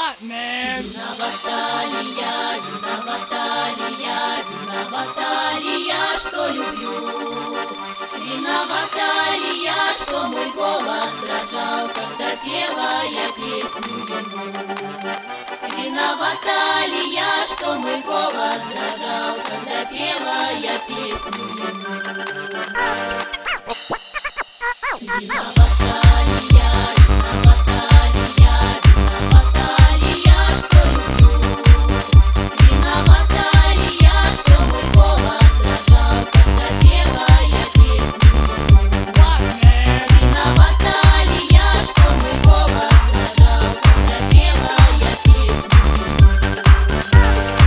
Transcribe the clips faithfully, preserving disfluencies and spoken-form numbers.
What, man? Виновата ли я, виновата ли я, виновата ли я, что люблю? Виновата ли я, что мой голос дрожал, когда пела я песню ему? Виновата ли я, что мой голос дрожал, когда пела я песню ему? Виновата ли я, виновата ли я, виновата ли я, что люблю? Виновата ли я, что мой голос дрожал, когда пела я песню ему? What, man? Виновата ли я, что мой голос дрожал, когда пела я песню ему?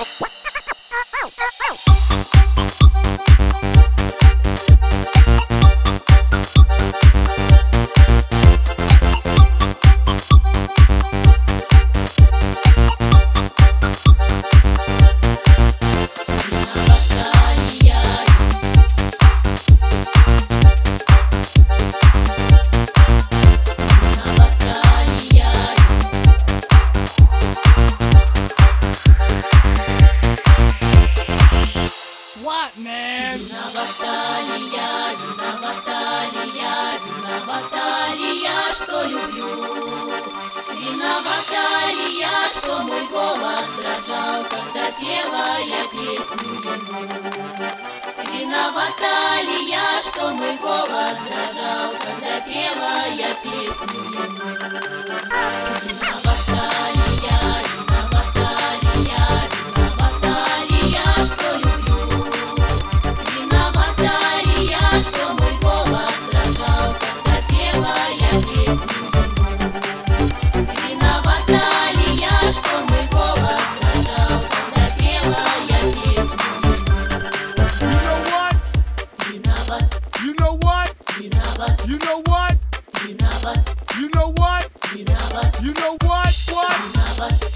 What, man? Виновата ли я, виновата ли я, виновата ли я, что люблю? Виновата ли я, что мой голос дрожал, когда пела я песню ему? Виновата ли я, что мой голос дрожал, когда пела я песню ему? Виновата ли я, виновата ли я, виновата ли я, что люблю? Виновата ли я, что мой голос дрожал, когда пела я песню ему? Виновата ли я, что мой голос дрожал, когда пела я песню You know what? ему? You know what? Виноват, You know what? виноват, You know what? виноват, You know what? What? виноват.